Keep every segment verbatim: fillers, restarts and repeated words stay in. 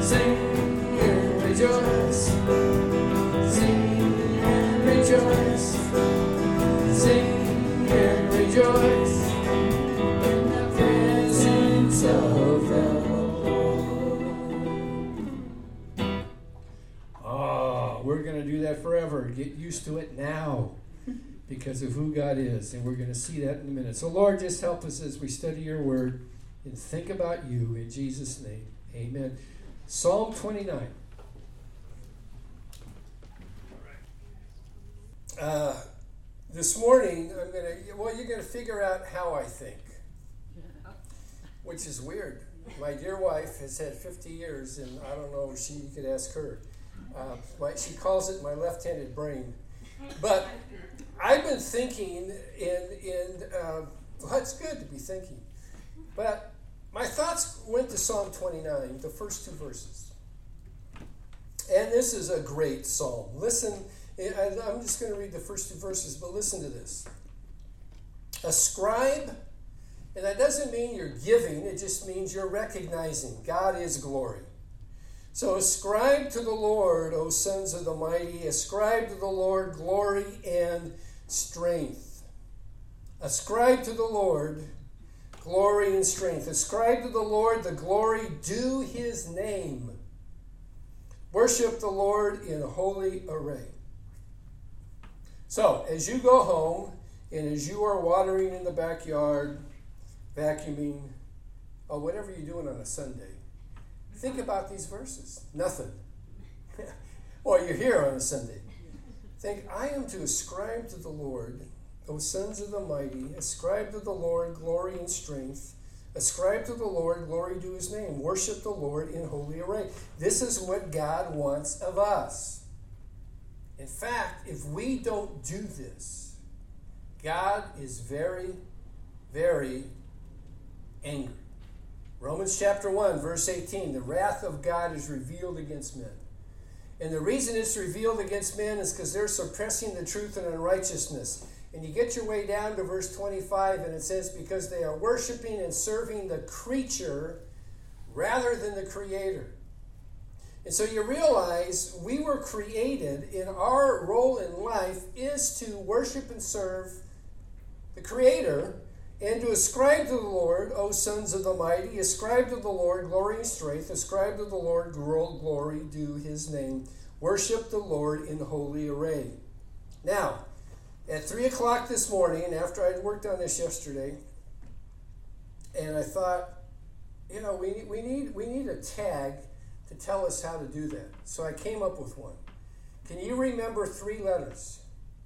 Sing and rejoice. Sing and rejoice. Sing and rejoice in the presence of the Lord. Ah, we're going to do that forever. Get used to it now because of who God is, and we're going to see that in a minute. So, Lord, just help us as we study your word and think about you in Jesus' name. Amen. Psalm twenty-nine. Uh, this morning, I'm going to, well, you're going to figure out how I think, which is weird. My dear wife has had fifty years, and I don't know, she, you could ask her. Uh, my, she calls it my left-handed brain. But I've been thinking, in, in uh, well, it's good to be thinking. But my thoughts went to Psalm twenty-nine, the first two verses. And this is a great psalm. Listen, I'm just going to read the first two verses, but listen to this. Ascribe, and that doesn't mean you're giving, it just means you're recognizing God is glory. So ascribe to the Lord, O sons of the mighty, ascribe to the Lord glory and strength. Ascribe to the Lord glory and strength. Ascribe to the Lord the glory due his name. Worship the Lord in holy array. So, as you go home, and as you are watering in the backyard, vacuuming, or whatever you're doing on a Sunday, think about these verses. Nothing. Well, you're here on a Sunday. Think, I am to ascribe to the Lord, O sons of the mighty, ascribe to the Lord glory and strength. Ascribe to the Lord glory to his name. Worship the Lord in holy array. This is what God wants of us. In fact, if we don't do this, God is very, very angry. Romans chapter one, verse eighteen, the wrath of God is revealed against men. And the reason it's revealed against men is because they're suppressing the truth and unrighteousness. And you get your way down to verse twenty-five, and it says, because they are worshiping and serving the creature rather than the Creator. And so you realize we were created, and our role in life is to worship and serve the Creator and to ascribe to the Lord, O sons of the mighty, ascribe to the Lord glory and strength, ascribe to the Lord glory due his name. Worship the Lord in holy array. Now, at three o'clock this morning, after I'd worked on this yesterday, and I thought, you know, we need, we need, we need a tag to tell us how to do that. So I came up with one. Can you remember three letters?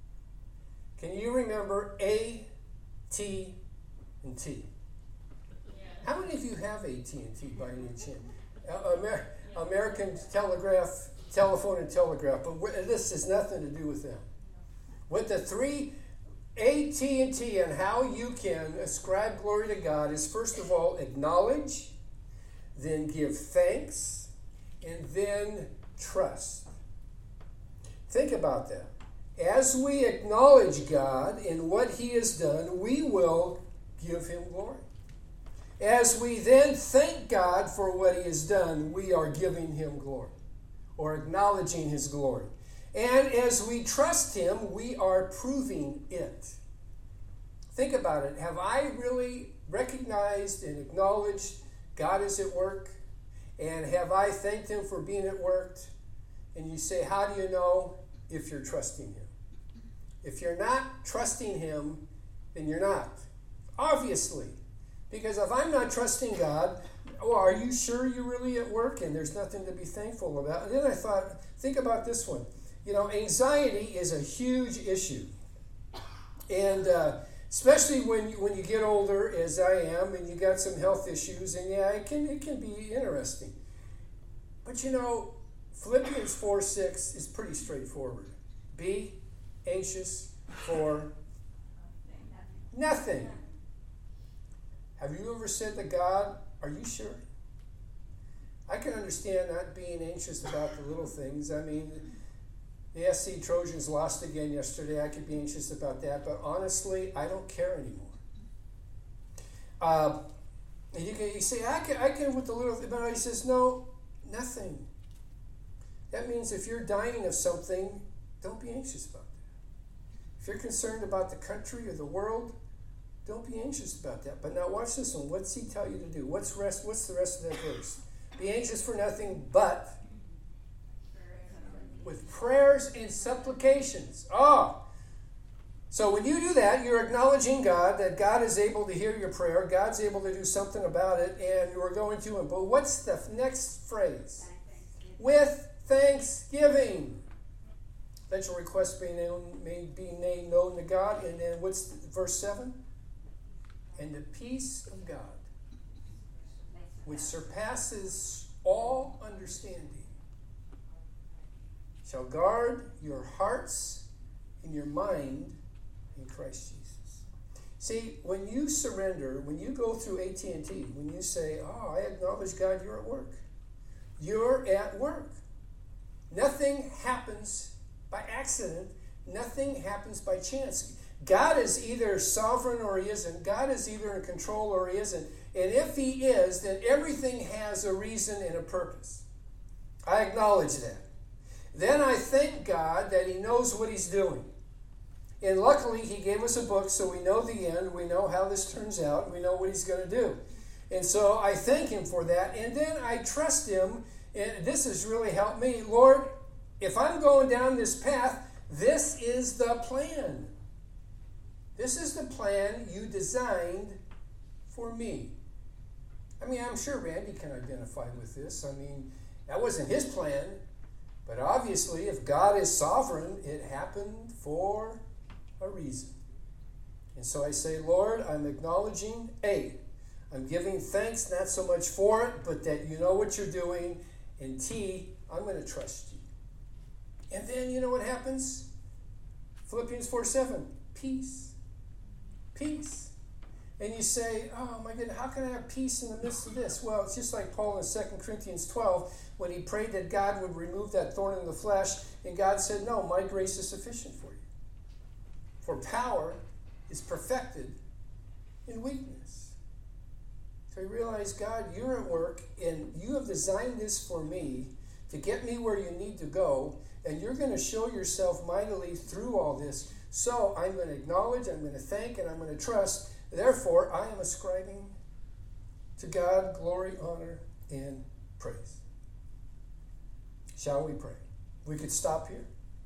Can you remember A, T, and T? Yeah. How many of you have A T and T by any chance? Uh, Amer- American Telegraph, Telephone and Telegraph, but this has nothing to do with them. What the three A, T, and T and how you can ascribe glory to God is, first of all, acknowledge, then give thanks, and then trust. Think about that. As we acknowledge God and what he has done, we will give him glory. As we then thank God for what he has done, we are giving him glory or acknowledging his glory. And as we trust him, we are proving it. Think about it. Have I really recognized and acknowledged God is at work? And have I thanked him for being at work? And you say, how do you know? If you're trusting him. If you're not trusting him, then you're not. Obviously. Because if I'm not trusting God, well, are you sure you're really at work and there's nothing to be thankful about? And then I thought, think about this one. You know, anxiety is a huge issue. And uh, especially when you, when you get older, as I am, and you got some health issues, and yeah, it can, it can be interesting. But you know, Philippians four six is pretty straightforward. Be anxious for nothing. Have you ever said to God, are you sure? I can understand not being anxious about the little things. I mean, the S C Trojans lost again yesterday. I could be anxious about that. But honestly, I don't care anymore. Uh, and you, can, you say, I can, I can with the little thing. But he says, no, nothing. That means if you're dying of something, don't be anxious about that. If you're concerned about the country or the world, don't be anxious about that. But now watch this one. What's he tell you to do? What's rest? What's the rest of that verse? Be anxious for nothing, but with prayers and supplications. Oh, so when you do that, you're acknowledging God, that God is able to hear your prayer. God's able to do something about it, and you're going to him. But what's the next phrase? With thanksgiving. Let your request be known, may be made known to God. And then what's the, verse seven? And the peace of God, which surpasses all understanding, shall guard your hearts and your mind in Christ Jesus. See, when you surrender, when you go through A T and T, when you say, oh, I acknowledge God, you're at work. You're at work. Nothing happens by accident. Nothing happens by chance. God is either sovereign or he isn't. God is either in control or he isn't. And if he is, then everything has a reason and a purpose. I acknowledge that. Then I thank God that he knows what he's doing. And luckily, he gave us a book, so we know the end. We know how this turns out. We know what he's going to do. And so I thank him for that. And then I trust him. And this has really helped me. Lord, if I'm going down this path, this is the plan. This is the plan you designed for me. I mean, I'm sure Randy can identify with this. I mean, that wasn't his plan. But obviously, if God is sovereign, it happened for a reason. And so I say, Lord, I'm acknowledging, A, I'm giving thanks not so much for it, but that you know what you're doing. And T, I'm going to trust you. And then you know what happens? Philippians four seven, peace. Peace. And you say, oh my goodness, how can I have peace in the midst of this? Well, it's just like Paul in Second Corinthians twelve, when he prayed that God would remove that thorn in the flesh, and God said, no, my grace is sufficient for you. For power is perfected in weakness. So you realize, God, you're at work, and you have designed this for me to get me where you need to go, and you're going to show yourself mightily through all this. So I'm going to acknowledge, I'm going to thank, and I'm going to trust. Therefore, I am ascribing to God glory, honor, and praise. Shall we pray? We could stop here.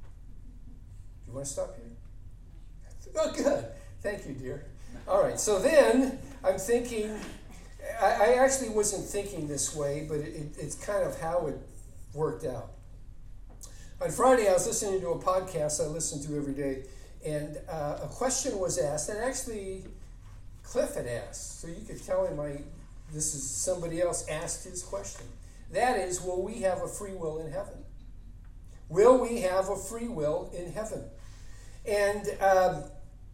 Do you want to stop here? Oh, good. Thank you, dear. All right, so then I'm thinking, I, I actually wasn't thinking this way, but it, it, it's kind of how it worked out. On Friday, I was listening to a podcast I listen to every day, and uh, a question was asked, and actually Cliff had asked, so you could tell him I, this is somebody else asked his question. That is, will we have a free will in heaven? Will we have a free will in heaven? And um,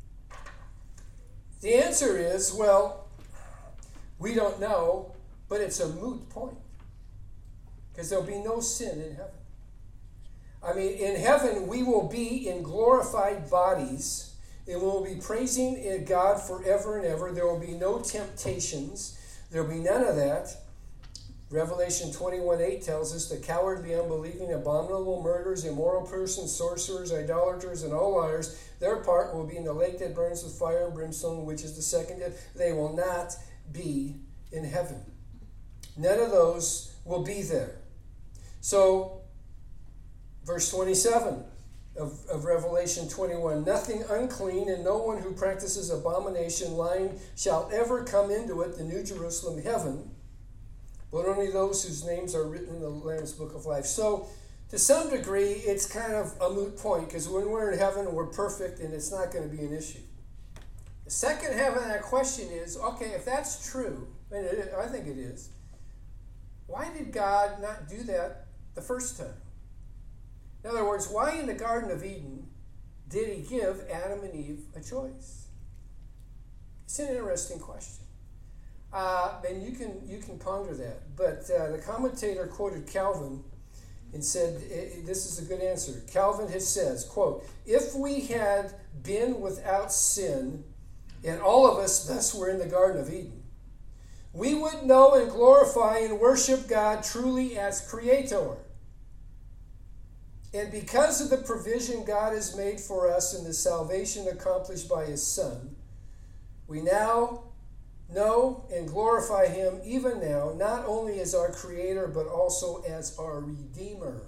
the answer is, well, we don't know, but it's a moot point. Because there'll be no sin in heaven. I mean, in heaven, we will be in glorified bodies, and we will be praising God forever and ever. There will be no temptations. There will be none of that. Revelation twenty-one eight tells us the cowardly, unbelieving, abominable, murderers, immoral persons, sorcerers, idolaters, and all liars, their part will be in the lake that burns with fire and brimstone, which is the second death. They will not be in heaven. None of those will be there. So, verse twenty-seven of, of Revelation twenty-one, nothing unclean and no one who practices abomination, lying, shall ever come into it, the New Jerusalem, heaven, but only those whose names are written in the Lamb's Book of Life. So, to some degree, it's kind of a moot point, because when we're in heaven, we're perfect, and it's not going to be an issue. The second half of that question is, okay, if that's true, and it, I think it is, why did God not do that the first time? In other words, why in the Garden of Eden did he give Adam and Eve a choice? It's an interesting question. Uh, and you can you can ponder that. But uh, the commentator quoted Calvin and said, this is a good answer. Calvin has says, quote, if we had been without sin, and all of us thus were in the Garden of Eden, we would know and glorify and worship God truly as Creator. And because of the provision God has made for us in the salvation accomplished by His Son, we now know and glorify Him even now, not only as our Creator, but also as our Redeemer.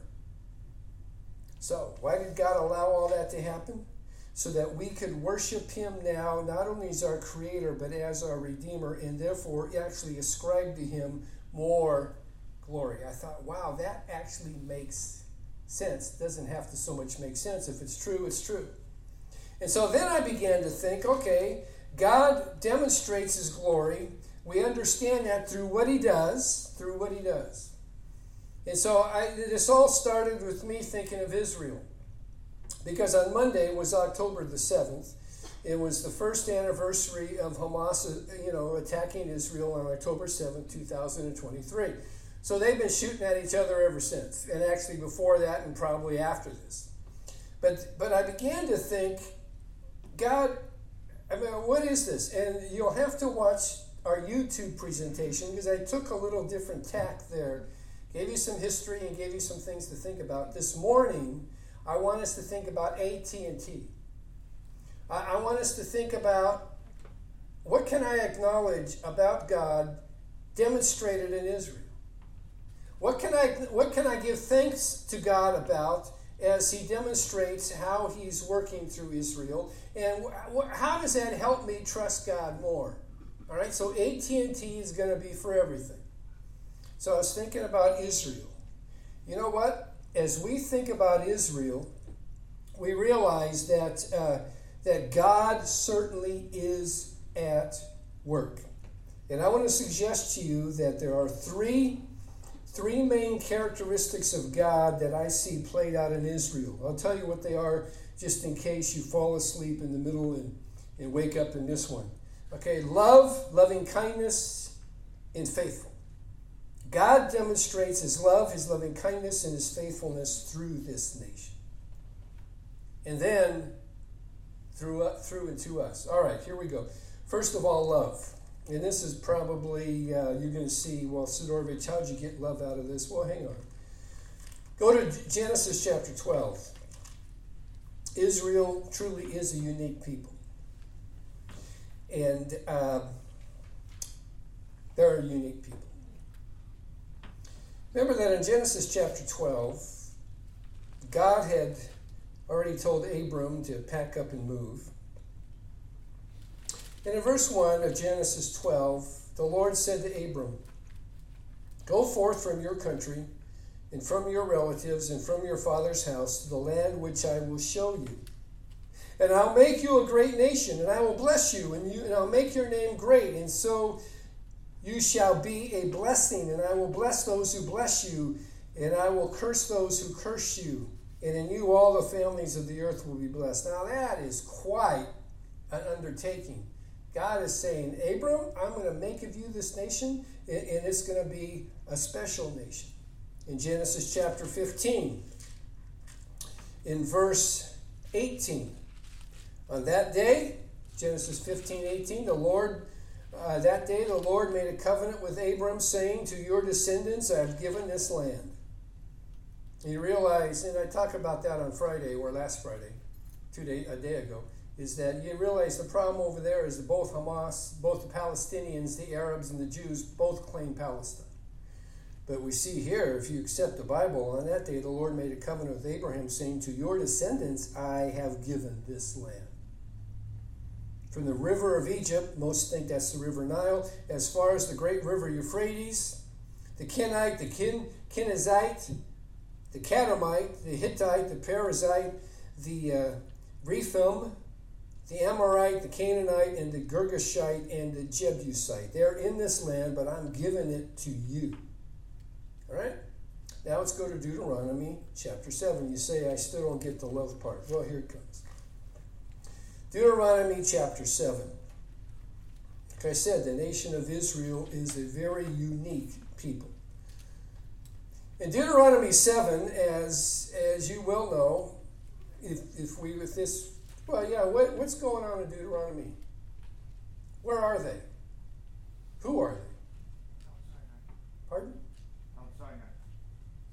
So, why did God allow all that to happen? So that we could worship Him now, not only as our Creator, but as our Redeemer, and therefore actually ascribe to Him more glory. I thought, wow, that actually makes sense. It doesn't have to so much make sense. If it's true, it's true. And so then I began to think, okay, God demonstrates His glory. We understand that through what He does, through what He does. And so I, this all started with me thinking of Israel. Because on Monday was October the seventh. It was the first anniversary of Hamas, you know, attacking Israel on October seventh, two thousand twenty-three. So they've been shooting at each other ever since. And actually before that and probably after this. But but I began to think, God, I mean, what is this? And you'll have to watch our YouTube presentation because I took a little different tack there. Gave you some history and gave you some things to think about. This morning, I want us to think about A T and T. I, I want us to think about what can I acknowledge about God demonstrated in Israel? What can I what can I give thanks to God about as He demonstrates how He's working through Israel? And wh- how does that help me trust God more? All right, so A T and T is going to be for everything. So I was thinking about Israel. You know what? As we think about Israel, we realize that uh, that God certainly is at work. And I want to suggest to you that there are three, three main characteristics of God that I see played out in Israel. I'll tell you what they are just in case you fall asleep in the middle and, and wake up in this one. Okay, love, loving kindness, and faithful. God demonstrates His love, His loving kindness, and His faithfulness through this nation. And then through, through and to us. All right, here we go. First of all, love. And this is probably, uh, you're going to see, well, Sidorovich, how'd you get love out of this? Well, hang on. Go to Genesis chapter twelve. Israel truly is a unique people. And uh, they're a unique people. Remember that in Genesis chapter twelve, God had already told Abram to pack up and move. And in verse one of Genesis twelve, the Lord said to Abram, "Go forth from your country and from your relatives and from your father's house to the land which I will show you. And I'll make you a great nation, and I will bless you, and, you, and I'll make your name great, and so you shall be a blessing, and I will bless those who bless you, and I will curse those who curse you, and in you all the families of the earth will be blessed." Now that is quite an undertaking. God is saying, Abram, I'm going to make of you this nation, and it's going to be a special nation. In Genesis chapter fifteen, in verse eighteen, on that day, Genesis fifteen, eighteen, the Lord, uh, that day the Lord made a covenant with Abram, saying, "To your descendants I have given this land." And you realize, and I talked about that on Friday, or last Friday, two day, a day ago, is that you realize the problem over there is that both Hamas, both the Palestinians, the Arabs, and the Jews both claim Palestine. But we see here, if you accept the Bible, on that day the Lord made a covenant with Abraham, saying, "To your descendants I have given this land." From the river of Egypt, most think that's the river Nile, as far as the great river Euphrates, the Kenite, the Ken, Kenizzite, the Catamite, the Hittite, the Perizzite, the uh, Rephaim, the Amorite, the Canaanite, and the Girgashite, and the Jebusite. They're in this land, but I'm giving it to you. All right? Now let's go to Deuteronomy chapter seven. You say, I still don't get the love part. Well, here it comes. Deuteronomy chapter seven. Like I said, the nation of Israel is a very unique people. In Deuteronomy seven, as as you well know, if if we with this, well, yeah, what, what's going on in Deuteronomy? Where are they? Who are they?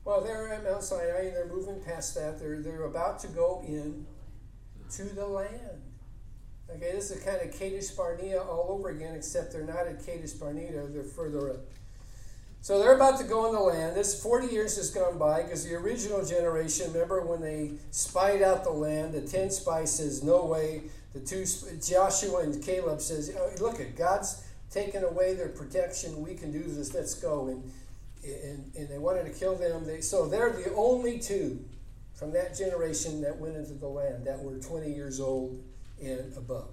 Well, they're at Mount Sinai and they're moving past that. They're, they're about to go in to the land. Okay, this is kind of Kadesh Barnea all over again, except they're not at Kadesh Barnea, they're further up. So they're about to go in the land. This forty years has gone by because the original generation, remember when they spied out the land, the ten spies says, no way. The two, Joshua and Caleb says, oh, look, at God's taken away their protection. We can do this. Let's go. And and, and they wanted to kill them. They, so they're the only two from that generation that went into the land that were twenty years old and above.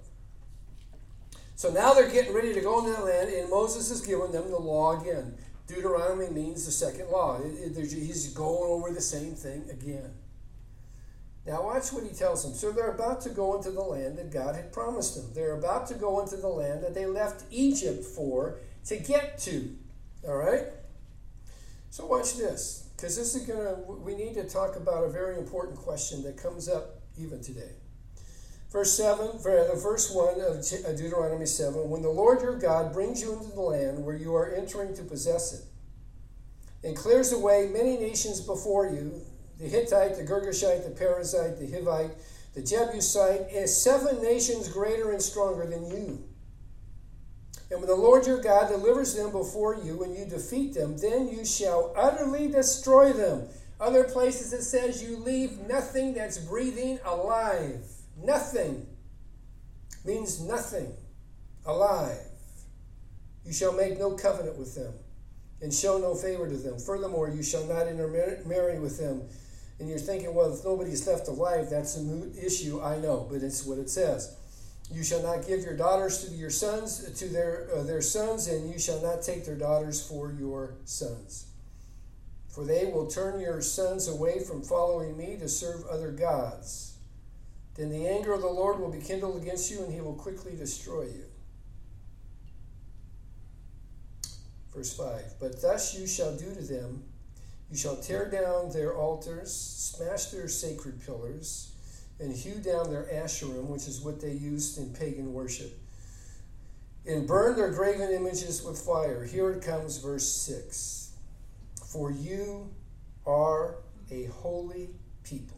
So now they're getting ready to go into the land, and Moses has given them the law again. Deuteronomy means the second law. It, it, he's going over the same thing again. Now watch what he tells them. So they're about to go into the land that God had promised them. They're about to go into the land that they left Egypt for to get to. All right? So watch this, because this is going to, we need to talk about a very important question that comes up even today. Verse seven, the verse one of Deuteronomy seven, when the Lord your God brings you into the land where you are entering to possess it, and clears away many nations before you, the Hittite, the Girgashite, the Perizzite, the Hivite, the Jebusite, and seven nations greater and stronger than you. And when the Lord your God delivers them before you and you defeat them, then you shall utterly destroy them. Other places it says you leave nothing that's breathing alive. Nothing means nothing alive. You shall make no covenant with them and show no favor to them. Furthermore, you shall not intermarry with them. And you're thinking, well, if nobody's left alive, that's a moot issue. I know, but it's what it says. You shall not give your daughters to your sons, to their uh, their sons, and you shall not take their daughters for your sons. For they will turn your sons away from following me to serve other gods. Then the anger of the Lord will be kindled against you, and he will quickly destroy you. Verse five, but thus you shall do to them, you shall tear down their altars, smash their sacred pillars, and hew down their asherim, which is what they used in pagan worship, and burn their graven images with fire. Here it comes, verse six. For you are a holy people,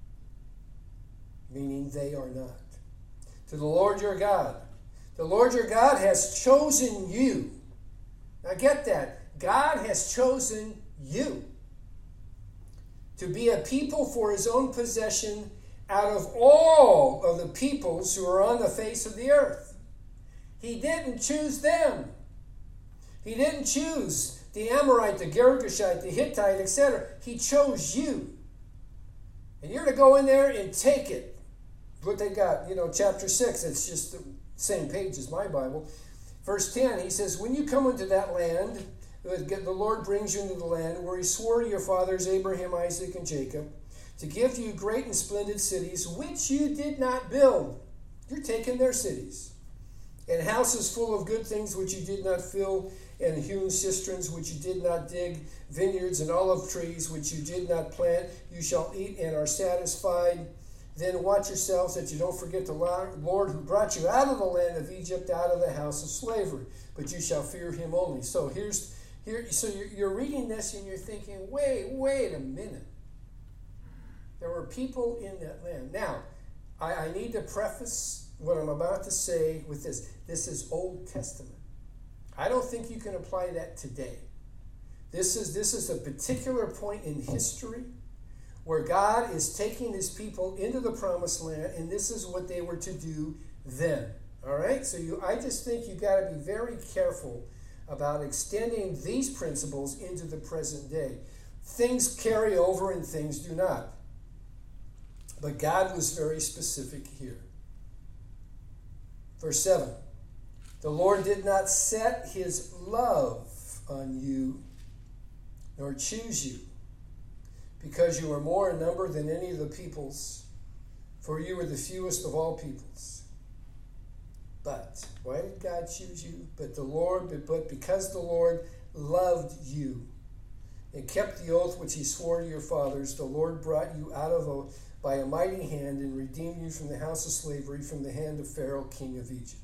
meaning they are not, to the Lord your God. The Lord your God has chosen you. Now get that. God has chosen you to be a people for his own possession out of all of the peoples who are on the face of the earth. He didn't choose them. He didn't choose the Amorite, the Girgashite, the Hittite, et cetera. He chose you. And you're to go in there and take it. What they got, you know, chapter six, it's just the same page as my Bible. Verse ten, he says, when you come into that land, the Lord brings you into the land where he swore to your fathers, Abraham, Isaac, and Jacob, to give you great and splendid cities, which you did not build. You're taking their cities. And houses full of good things which you did not fill, and hewn cisterns which you did not dig, vineyards and olive trees which you did not plant, you shall eat and are satisfied. Then watch yourselves that you don't forget the Lord who brought you out of the land of Egypt, out of the house of slavery. But you shall fear him only. So here's here. So you're, you're reading this and you're thinking, wait, wait a minute. There were people in that land. Now, I, I need to preface what I'm about to say with this. This is Old Testament. I don't think you can apply that today. This is this is a particular point in history where God is taking his people into the promised land, and this is what they were to do then. All right? So you, I just think you've got to be very careful about extending these principles into the present day. Things carry over and things do not. But God was very specific here. Verse seven. The Lord did not set his love on you, nor choose you, because you were more in number than any of the peoples, for you were the fewest of all peoples. But, why did God choose you? But the Lord, but because the Lord loved you and kept the oath which he swore to your fathers, the Lord brought you out of a, by a mighty hand and redeemed you from the house of slavery, from the hand of Pharaoh, king of Egypt.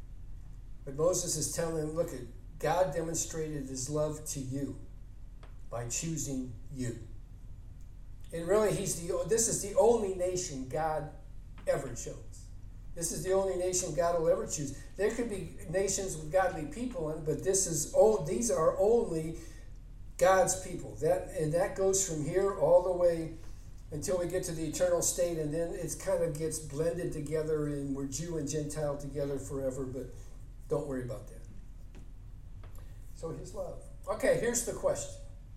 But Moses is telling them, look, God demonstrated his love to you by choosing you. And really, he's the this is the only nation God ever chose. This is the only nation God will ever choose. There could be nations with godly people in, but this is oh, these are only God's people. That and that goes from here all the way until we get to the eternal state, and then it kind of gets blended together, and we're Jew and Gentile together forever. But don't worry about that. So his love. Okay, here's the question.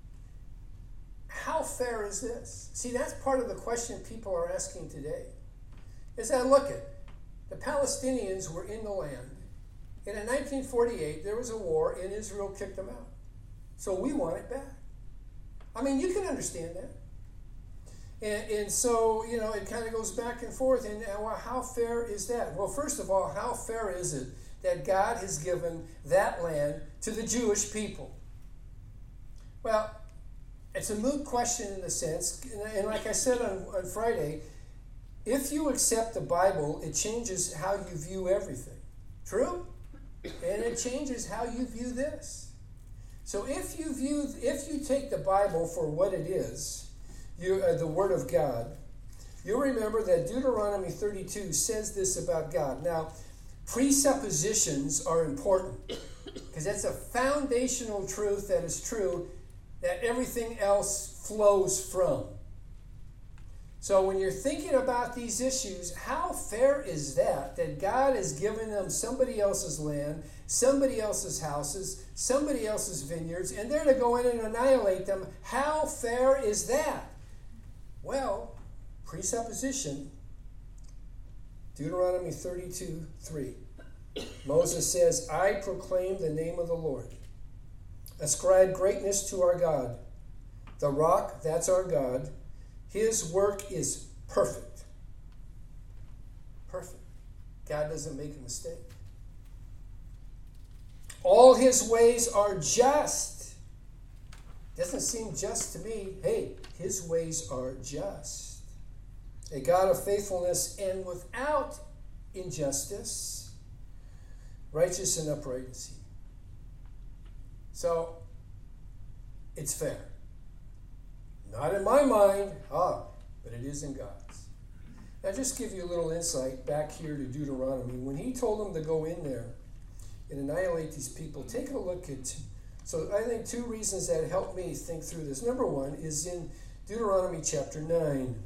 How fair is this? See, that's part of the question people are asking today. Is that, look at, the Palestinians were in the land, and in nineteen forty-eight, there was a war, and Israel kicked them out. So we want it back. I mean, you can understand that. And, and so, you know, it kind of goes back and forth. And well, how fair is that? Well, first of all, how fair is it that God has given that land to the Jewish people? Well, it's a moot question in a sense. And like I said on, on Friday, if you accept the Bible, it changes how you view everything. True? And it changes how you view this. So if you view, if you take the Bible for what it is, you, uh, the Word of God, you'll remember that Deuteronomy thirty-two says this about God. Now, presuppositions are important because that's a foundational truth that is true that everything else flows from. So when you're thinking about these issues, how fair is that, that God has given them somebody else's land, somebody else's houses, somebody else's vineyards, and they're to go in and annihilate them? How fair is that? Well, presupposition, Deuteronomy thirty-two three. Moses says, I proclaim the name of the Lord. Ascribe greatness to our God. The rock, that's our God. His work is perfect. Perfect. God doesn't make a mistake. All his ways are just. Doesn't seem just to me. Hey, his ways are just. A God of faithfulness and without injustice, righteous and upright is he. So, it's fair. Not in my mind, ah, but it is in God's. Now, just give you a little insight back here to Deuteronomy. When he told them to go in there and annihilate these people, take a look at, so I think two reasons that helped me think through this. Number one is in Deuteronomy chapter nine.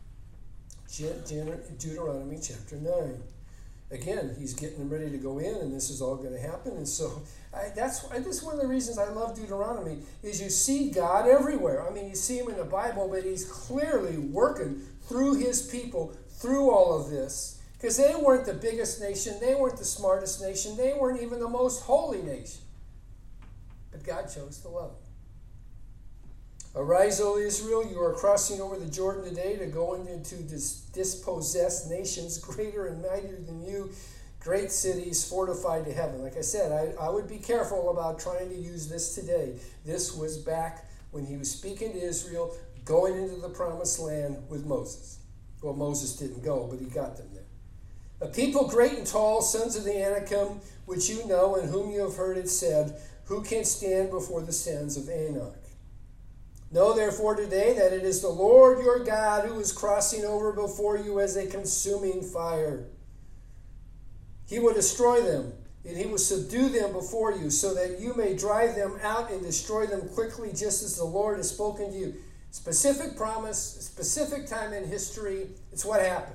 Deuteronomy chapter nine. Again, he's getting them ready to go in, and this is all going to happen. And so I, that's, that's one of the reasons I love Deuteronomy, is you see God everywhere. I mean, you see him in the Bible, but he's clearly working through his people, through all of this. Because they weren't the biggest nation. They weren't the smartest nation. They weren't even the most holy nation. But God chose to love them. Arise, O Israel, you are crossing over the Jordan today to go into dis- dispossessed nations greater and mightier than you, great cities fortified to heaven. Like I said, I, I would be careful about trying to use this today. This was back when he was speaking to Israel, going into the promised land with Moses. Well, Moses didn't go, but he got them there. A people great and tall, sons of the Anakim, which you know and whom you have heard it said, who can stand before the sons of Anak? Know therefore today that it is the Lord your God who is crossing over before you as a consuming fire. He will destroy them, and he will subdue them before you, so that you may drive them out and destroy them quickly, just as the Lord has spoken to you. Specific promise, specific time in history. It's what happened.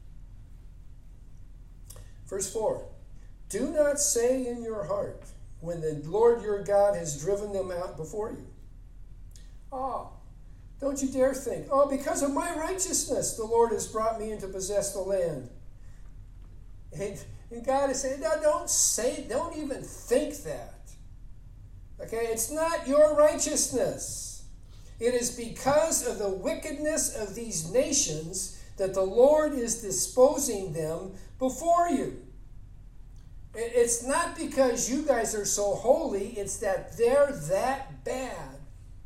Verse four. Do not say in your heart, when the Lord your God has driven them out before you, oh, don't you dare think, oh, because of my righteousness, the Lord has brought me in to possess the land. And, and God is saying, no, don't say, don't even think that. Okay, it's not your righteousness. It is because of the wickedness of these nations that the Lord is disposing them before you. It's not because you guys are so holy, it's that they're that bad.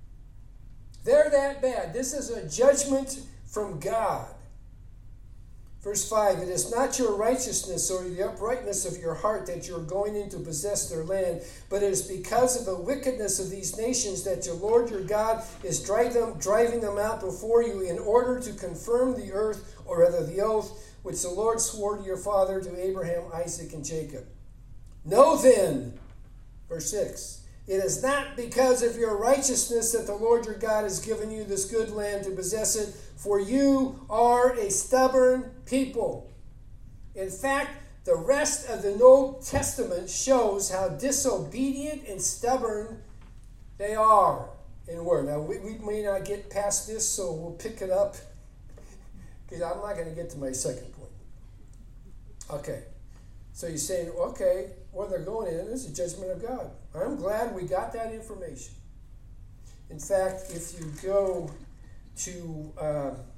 They're that bad. This is a judgment from God. Verse five, it is not your righteousness or the uprightness of your heart that you are going in to possess their land, but it is because of the wickedness of these nations that your Lord your God is drive them, driving them out before you in order to confirm the earth, or rather the oath, which the Lord swore to your father, to Abraham, Isaac, and Jacob. Know then, verse six, it is not because of your righteousness that the Lord your God has given you this good land to possess it, for you are a stubborn people. In fact, the rest of the Old Testament shows how disobedient and stubborn they are in word. Now, we, we may not get past this, so we'll pick it up, because I'm not going to get to my second point. Okay, so you're saying, okay, where they're going in is the judgment of God. I'm glad we got that information. In fact, if you go to uh,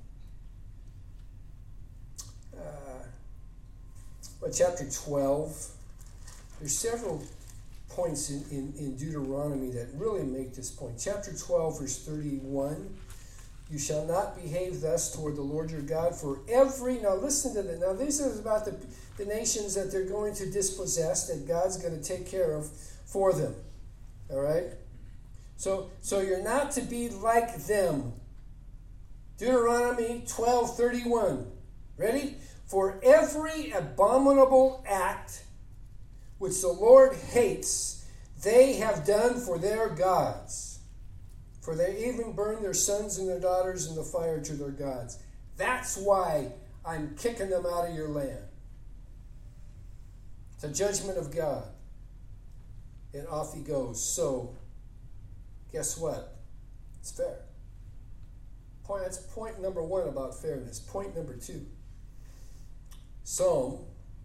uh, well, chapter twelve, there's several points in, in, in Deuteronomy that really make this point. Chapter twelve, verse thirty-one, you shall not behave thus toward the Lord your God, for every, now listen to that. Now this is about the, the nations that they're going to dispossess, that God's going to take care of for them. All right? So, so you're not to be like them. Deuteronomy twelve thirty-one. Ready? For every abominable act which the Lord hates, they have done for their gods. For they even burn their sons and their daughters in the fire to their gods. That's why I'm kicking them out of your land. It's a judgment of God. And off he goes. So, guess what? It's fair. Point, that's point number one about fairness. Point number two. Psalm.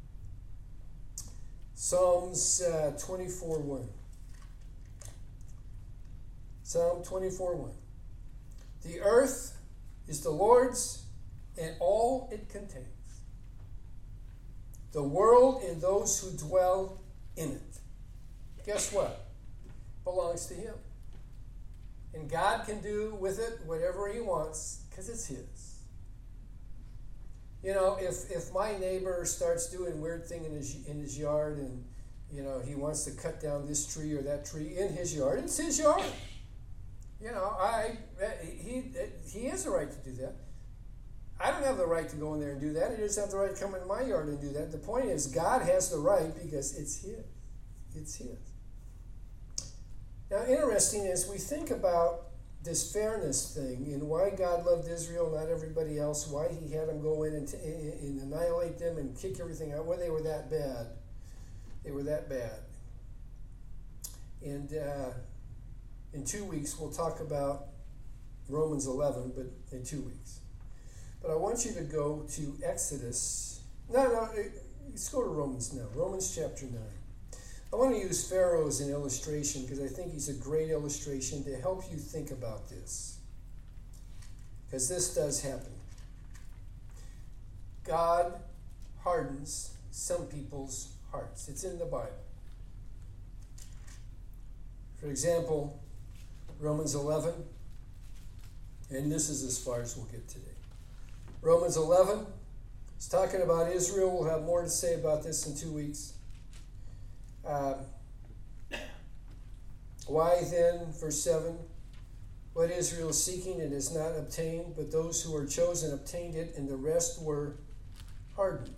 Psalms uh, twenty-four one. Psalm twenty-four one. The earth is the Lord's and all it contains, the world and those who dwell in it. Guess what? Belongs to him. And God can do with it whatever he wants because it's his. You know, if, if my neighbor starts doing weird thing in his in his yard and, you know, he wants to cut down this tree or that tree in his yard, it's his yard. You know, I he he has the right to do that. I don't have the right to go in there and do that. He doesn't have the right to come in my yard and do that. The point is, God has the right because it's his. It's his. Now, interesting as we think about this fairness thing and why God loved Israel, not everybody else, why he had them go in and, t- and annihilate them and kick everything out, well, they were that bad. They were that bad. And uh, in two weeks, we'll talk about Romans eleven, but in two weeks. But I want you to go to Exodus. No, no, let's go to Romans now. Romans chapter nine. I want to use Pharaoh as an illustration because I think he's a great illustration to help you think about this. Because this does happen. God hardens some people's hearts. It's in the Bible. For example, Romans eleven, and this is as far as we'll get today. Romans eleven, it's talking about Israel. We'll have more to say about this in two weeks. Uh, why then, verse seven, what Israel is seeking it is not obtained, but those who were chosen obtained it, and the rest were hardened.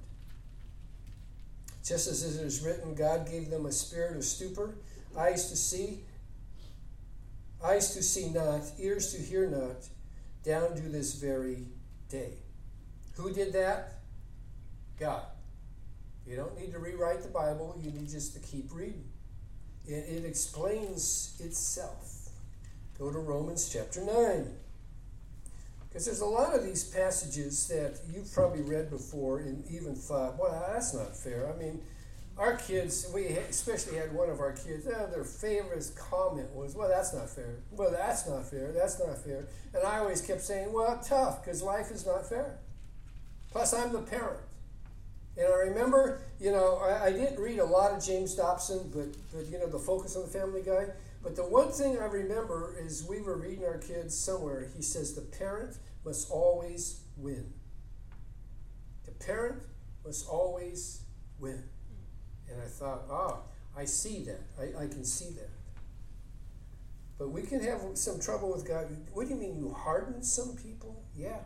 Just as it is written, God gave them a spirit of stupor, eyes to see, eyes to see not, ears to hear not, down to this very day. Who did that? God. You don't need to rewrite the Bible. You need just to keep reading. It, it explains itself. Go to Romans chapter nine. Because there's a lot of these passages that you've probably read before and even thought, well, that's not fair. I mean, our kids, we especially had one of our kids, oh, their favorite comment was, well, that's not fair. Well, that's not fair. That's not fair. And I always kept saying, well, tough, because life is not fair. Plus, I'm the parent. And I remember, you know, I, I didn't read a lot of James Dobson, but, but, you know, the Focus on the Family guy. But the one thing I remember is we were reading our kids somewhere. He says the parent must always win. The parent must always win. And I thought, ah, I see that. I, I can see that. But we can have some trouble with God. What do you mean you hardened some people? Yeah.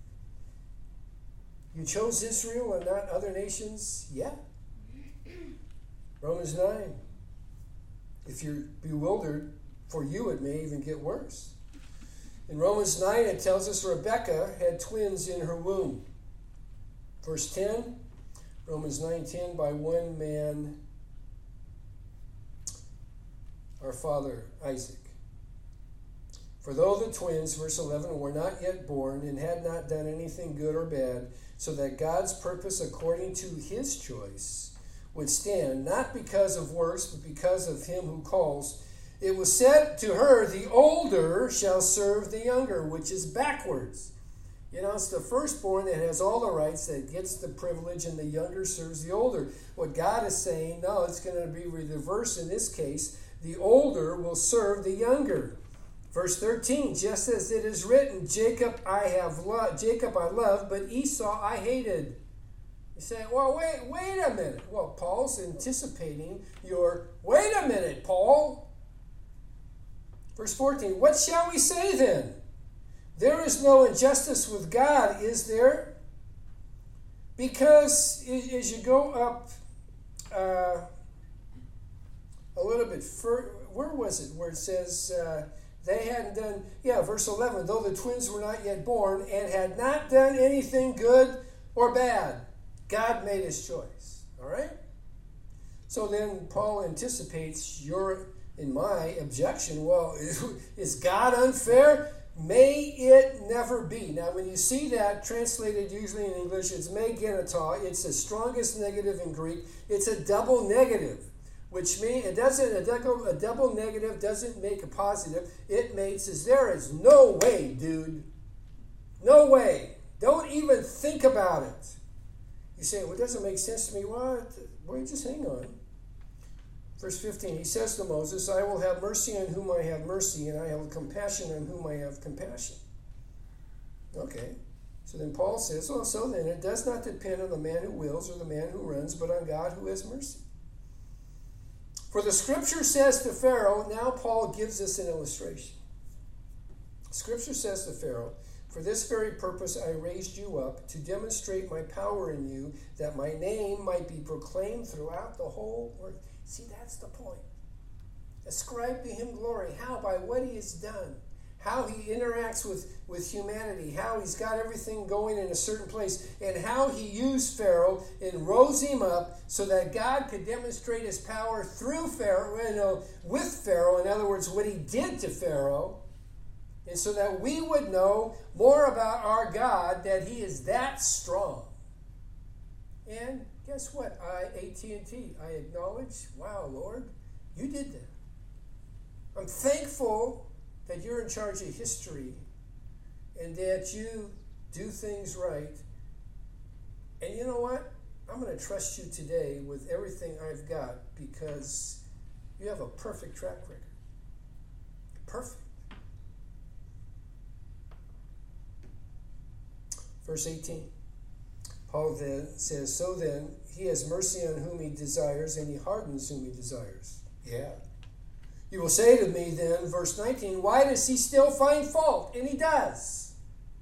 You chose Israel and not other nations? Yeah. Romans nine. If you're bewildered, for you it may even get worse. In Romans nine, it tells us Rebekah had twins in her womb. Verse ten, Romans nine ten, by one man, our father Isaac. For though the twins, verse eleven, were not yet born and had not done anything good or bad, so that God's purpose according to his choice would stand, not because of works, but because of him who calls, it was said to her, the older shall serve the younger, which is backwards. You know, it's the firstborn that has all the rights, that gets the privilege, and the younger serves the older. What God is saying, no, it's going to be reversed in this case. The older will serve the younger. Verse thirteen, just as it is written, Jacob I have loved, Jacob I loved, but Esau I hated. You say, well, wait, wait a minute. Well, Paul's anticipating your, wait a minute, Paul. Verse fourteen, what shall we say then? There is no injustice with God, is there? Because as you go up uh, a little bit further, where was it? Where it says uh, they hadn't done, yeah, verse eleven, though the twins were not yet born and had not done anything good or bad, God made his choice. All right? So then Paul anticipates your, in my objection, well, is God unfair? May it never be. Now, when you see that translated usually in English, it's me geneta. It's the strongest negative in Greek. It's a double negative, which means it doesn't. A double, a double negative doesn't make a positive. It makes as there is no way, dude. No way. Don't even think about it. You say, well, it doesn't make sense to me. What? Well, just hang on. Verse fifteen, he says to Moses, I will have mercy on whom I have mercy, and I have compassion on whom I have compassion. Okay. So then Paul says, well, so then it does not depend on the man who wills or the man who runs, but on God who has mercy. For the scripture says to Pharaoh, now Paul gives us an illustration. Scripture says to Pharaoh, for this very purpose I raised you up, to demonstrate my power in you, that my name might be proclaimed throughout the whole earth. See, that's the point. Ascribe to him glory. How? By what he has done. How he interacts with, with humanity. How he's got everything going in a certain place. And how he used Pharaoh and rose him up so that God could demonstrate his power through Pharaoh, you know, with Pharaoh. In other words, what he did to Pharaoh. And so that we would know more about our God, that he is that strong. And guess what? I, A T and T, I acknowledge, wow, Lord, you did that. I'm thankful that you're in charge of history and that you do things right. And you know what? I'm going to trust you today with everything I've got because you have a perfect track record. Perfect. Verse eighteen. Paul then says, so then, he has mercy on whom he desires, and he hardens whom he desires. Yeah. You will say to me then, verse nineteen, why does he still find fault? And he does.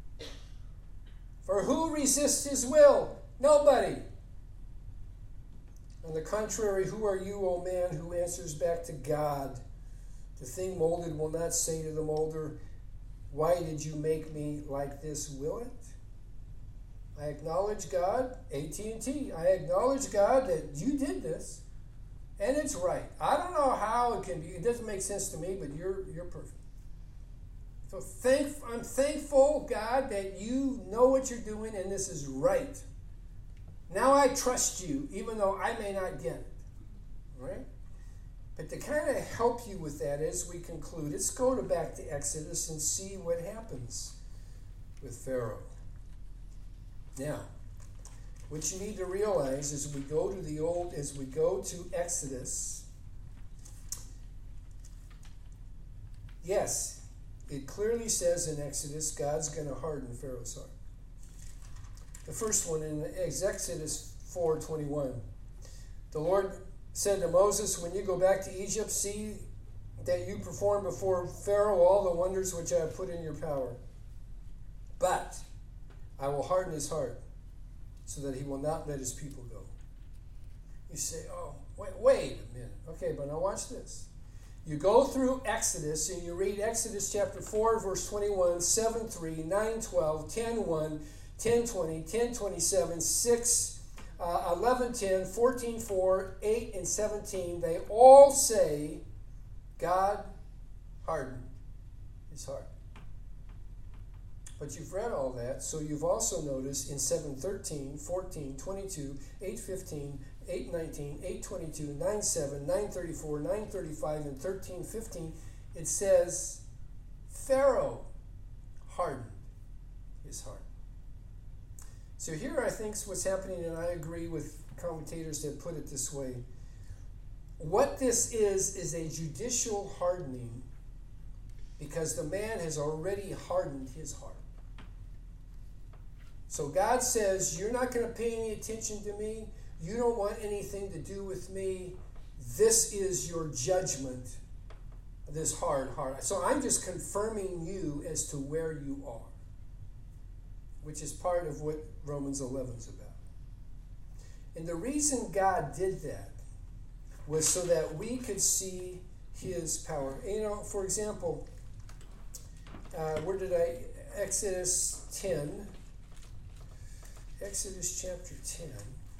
For who resists his will? Nobody. On the contrary, who are you, O man, who answers back to God? The thing molded will not say to the molder, why did you make me like this, will it? I acknowledge God, A T and T, I acknowledge God that you did this, and it's right. I don't know how it can be. It doesn't make sense to me, but you're you're perfect. So thank, I'm thankful, God, that you know what you're doing, and this is right. Now I trust you, even though I may not get it. All right? But to kind of help you with that as we conclude, let's go to back to Exodus and see what happens with Pharaoh. Now, what you need to realize as we go to the old, as we go to Exodus, yes, it clearly says in Exodus, God's going to harden Pharaoh's heart. The first one in Exodus four twenty-one. The Lord said to Moses, when you go back to Egypt, see that you perform before Pharaoh all the wonders which I have put in your power. But I will harden his heart so that he will not let his people go. You say, oh, wait, wait a minute. Okay, but now watch this. You go through Exodus and you read Exodus chapter four, verse twenty-one, seven three, nine twelve, ten one, ten twenty, ten twenty-seven, six, uh, eleven ten, fourteen four, eight, and seventeen. They all say God hardened his heart. But you've read all that, so you've also noticed in seven thirteen, fourteen, twenty-two, eight fifteen, eight nineteen, eight twenty-two, nine seven, nine thirty-four, nine thirty-five, and thirteen fifteen, it says Pharaoh hardened his heart. So here I think is what's happening, and I agree with commentators that put it this way. What this is, is a judicial hardening because the man has already hardened his heart. So God says, you're not going to pay any attention to me. You don't want anything to do with me. This is your judgment, this hard heart. So I'm just confirming you as to where you are, which is part of what Romans eleven is about. And the reason God did that was so that we could see his power. You know, for example, uh, where did I, Exodus ten, Exodus chapter ten,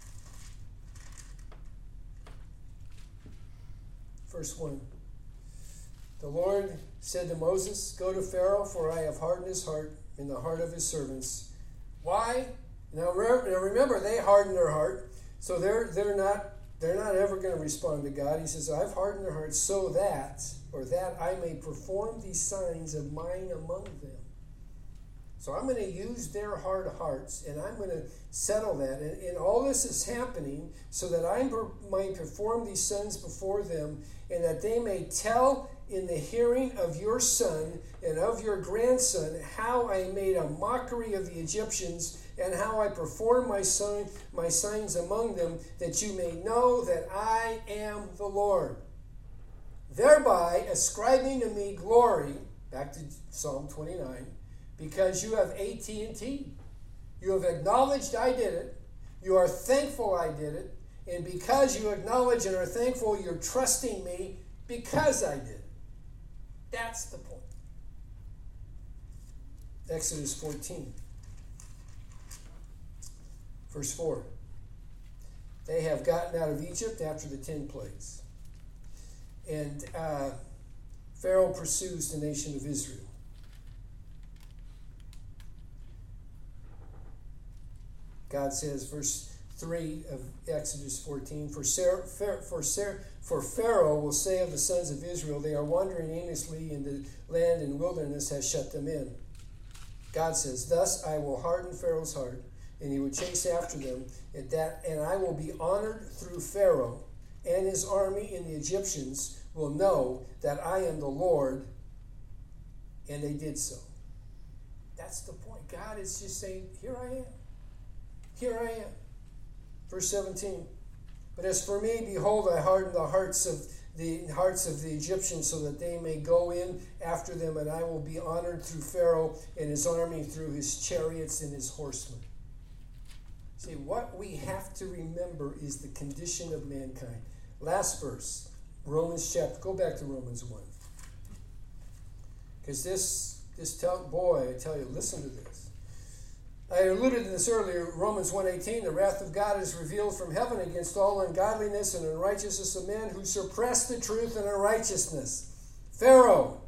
verse one. The Lord said to Moses, go to Pharaoh, for I have hardened his heart in the heart of his servants. Why? Now remember, they hardened their heart, so they're they're not they're not ever going to respond to God. He says, I've hardened their hearts so that, or that I may perform these signs of mine among them. So I'm going to use their hard hearts, and I'm going to settle that. And, and all this is happening so that I might perform these signs before them, and that they may tell in the hearing of your son and of your grandson how I made a mockery of the Egyptians and how I performed my, son, my signs among them, that you may know that I am the Lord. Thereby ascribing to me glory, back to Psalm twenty-nine, because you have A T and T. You have acknowledged I did it. You are thankful I did it. And because you acknowledge and are thankful, you're trusting me because I did it. That's the point. Exodus fourteen, verse four. They have gotten out of Egypt after the ten plagues. And uh, Pharaoh pursues the nation of Israel. God says, verse three of Exodus fourteen, for, Sarah, for, Sarah, for Pharaoh will say of the sons of Israel, they are wandering aimlessly in the land, and wilderness has shut them in. God says, thus I will harden Pharaoh's heart, and he would chase after them, and, that, and I will be honored through Pharaoh, and his army and the Egyptians will know that I am the Lord, and they did so. That's the point. God is just saying, here I am. Here I am. Verse seventeen. But as for me, behold, I harden the hearts of the hearts of the Egyptians so that they may go in after them, and I will be honored through Pharaoh and his army, through his chariots and his horsemen. See, what we have to remember is the condition of mankind. Last verse, Romans chapter, go back to Romans one. Because this, this tell, boy, I tell you, listen to this. I alluded to this earlier, Romans one eighteen, the wrath of God is revealed from heaven against all ungodliness and unrighteousness of men who suppress the truth and unrighteousness. Pharaoh.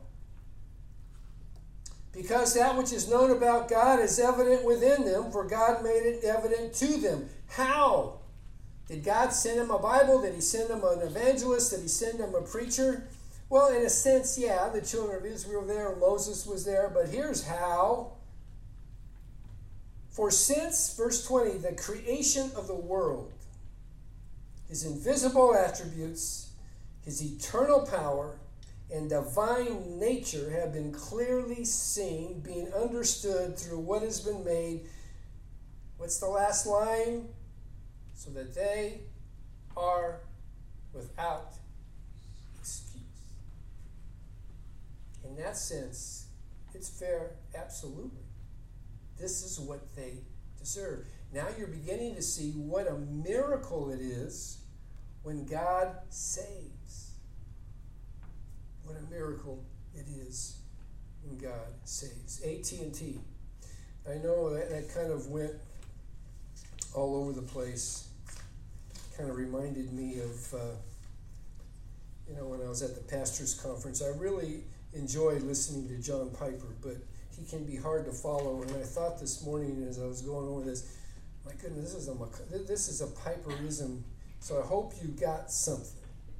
Because that which is known about God is evident within them, for God made it evident to them. How? Did God send him a Bible? Did he send him an evangelist? Did he send him a preacher? Well, in a sense, yeah, the children of Israel were there, Moses was there, but here's how. For since, verse twenty, the creation of the world, his invisible attributes, his eternal power, and divine nature have been clearly seen, being understood through what has been made, What's the last line? So that they are without excuse. In that sense, it's fair, absolutely. This is what they deserve. Now you're beginning to see what a miracle it is when God saves. What a miracle it is when God saves. A T and T. I know that, that kind of went all over the place. Kind of reminded me of, uh, you know, when I was at the pastor's conference. I really enjoyed listening to John Piper, but he can be hard to follow. And I thought this morning as I was going over this, my goodness, this is a this is a Piperism. So I hope you got something.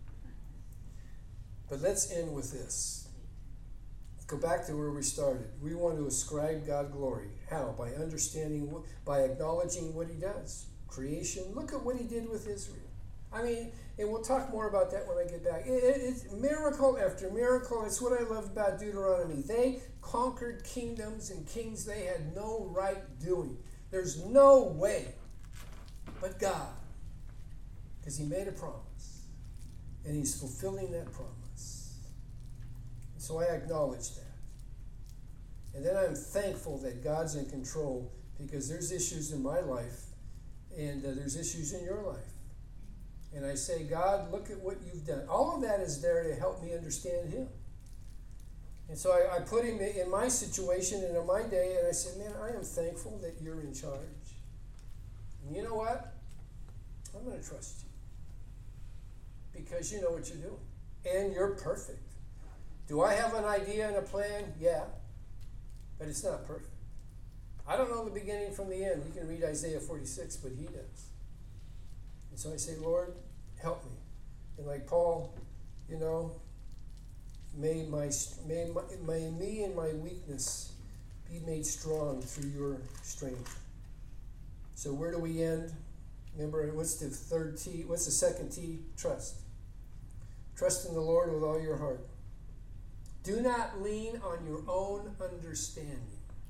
But let's end with this. Go back to where we started. We want to ascribe God glory. How? By understanding, by acknowledging what he does. Creation. Look at what he did with Israel. I mean, and we'll talk more about that when I get back. It, it, it's miracle after miracle. It's what I love about Deuteronomy. They conquered kingdoms and kings they had no right doing. There's no way but God. Because he made a promise. And he's fulfilling that promise. And so I acknowledge that. And then I'm thankful that God's in control, because there's issues in my life and uh, there's issues in your life. And I say, God, look at what you've done. All of that is there to help me understand him. And so I, I put him in my situation and in my day, and I said, man, I am thankful that you're in charge. And you know what? I'm going to trust you. Because you know what you're doing. And you're perfect. Do I have an idea and a plan? Yeah. But it's not perfect. I don't know the beginning from the end. You can read Isaiah forty-six, but he does. And so I say, Lord, help me. And like Paul, you know, may my may, my, may me and my weakness be made strong through your strength. So where do we end? Remember, what's the third T? What's the second T? Trust. Trust in the Lord with all your heart. Do not lean on your own understanding,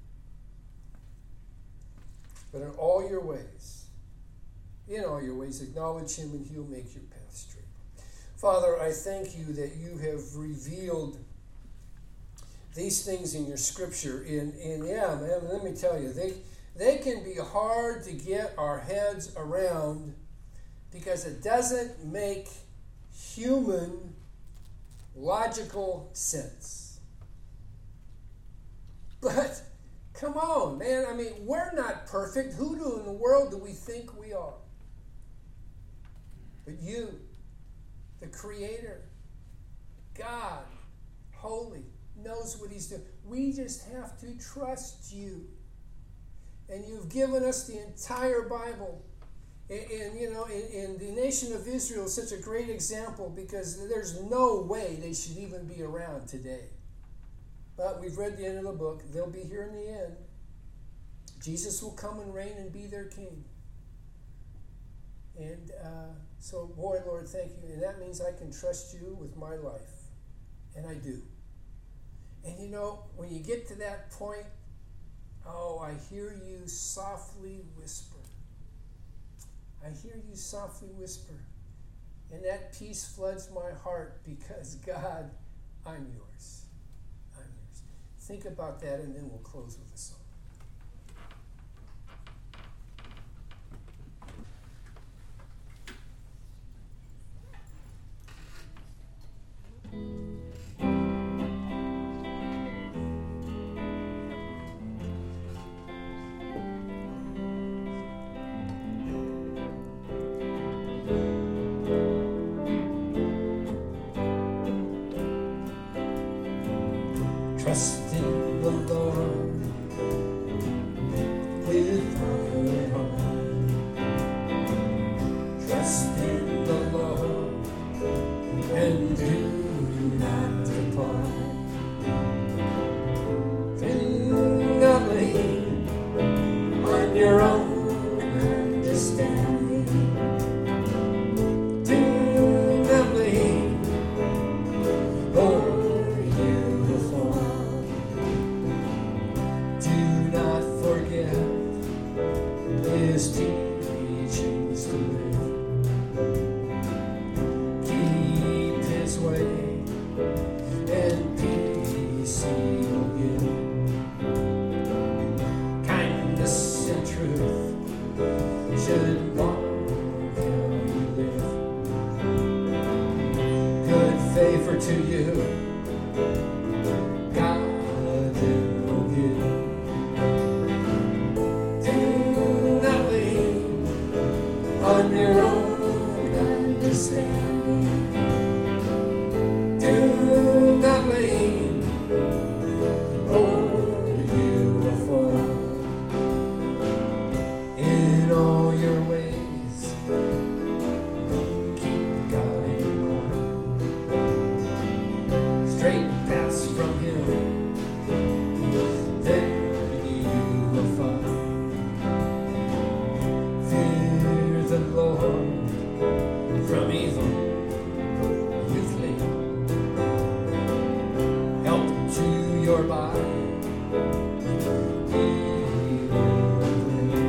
but in all your ways, in all your ways, acknowledge him and he'll make your path straight. Father, I thank you that you have revealed these things in your scripture. And, and yeah, man, let me tell you, they, they can be hard to get our heads around because it doesn't make human logical sense. But come on, man. I mean, we're not perfect. Who do in the world do we think we are? But you, the Creator, God, holy, knows what he's doing. We just have to trust you. And you've given us the entire Bible. And, and you know, and, and the nation of Israel is such a great example because there's no way they should even be around today. But we've read the end of the book. They'll be here in the end. Jesus will come and reign and be their king. And uh, so, boy, Lord, thank you. And that means I can trust you with my life. And I do. And you know, when you get to that point, oh, I hear you softly whisper. I hear you softly whisper. And that peace floods my heart because, God, I'm yours. I'm yours. Think about that and then we'll close with a song. Trust in the Lord his teachings to live. Keep his way, and peace he will give. Kindness and truth should mark how you live. Good favor to you, God will give. Do not lean on your own understanding. Do not lean, or you will fall. In all your ways, keep God in mind. Straight paths from Him, then you will find. Fear the Lord, from evil you flee. Help to your body, He will bring.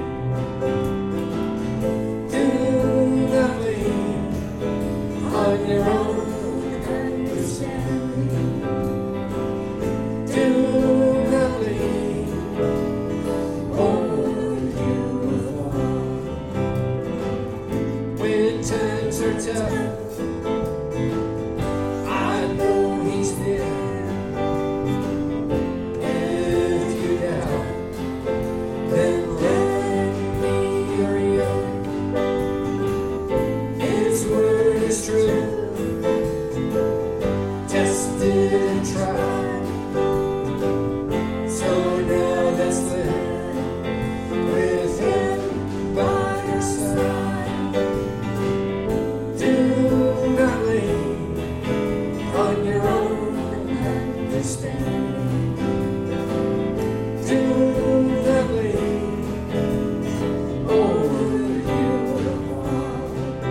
Do not lean on your own understanding. Do not lean, or you will fall. When times are tough, I know He's near. If you doubt, then let me hear you. His word is true, tested and tried. So now let's live with Him by your side. Do not lean on your own understanding. Do not lean, or you will fall.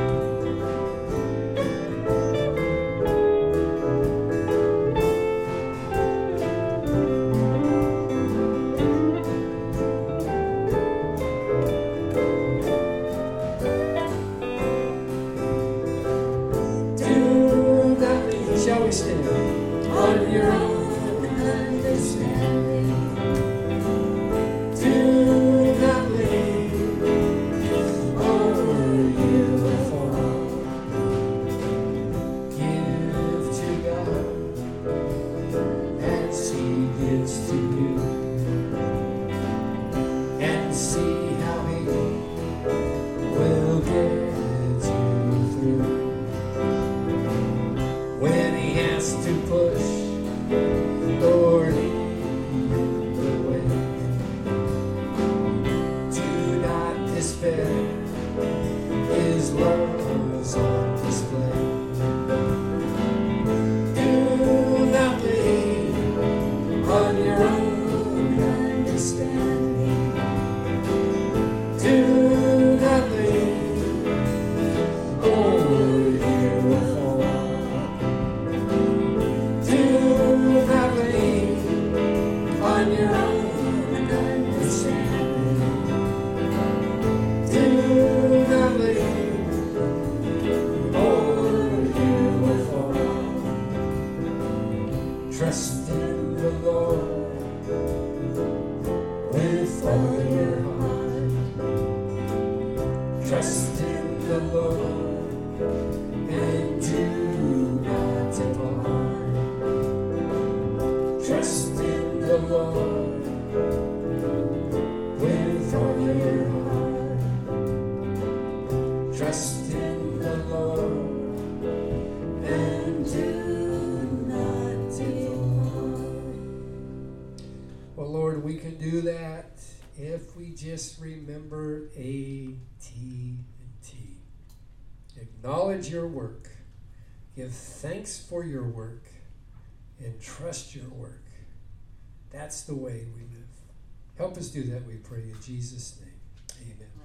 Do not lean, shall we stand? On your own understanding. Do not lean, or you will fall. Give to God as He gives to you, and see how He will get you through. When He has to push or lead the way, do not despair, His love is on display. Do not lean on your own understanding. Do not lean, or you will fall. Do not lean on your own understanding. Do not lean, or you will fall. Trust in the Lord with all your heart. Trust in the Lord and do not depart. Trust in the Lord with all your heart. Trust in the Lord and do not depart. Well, Lord, we can do that if we just remember A, T, and T. Acknowledge your work. Give thanks for your work. And trust your work. That's the way we live. Help us do that, we pray in Jesus' name. Amen.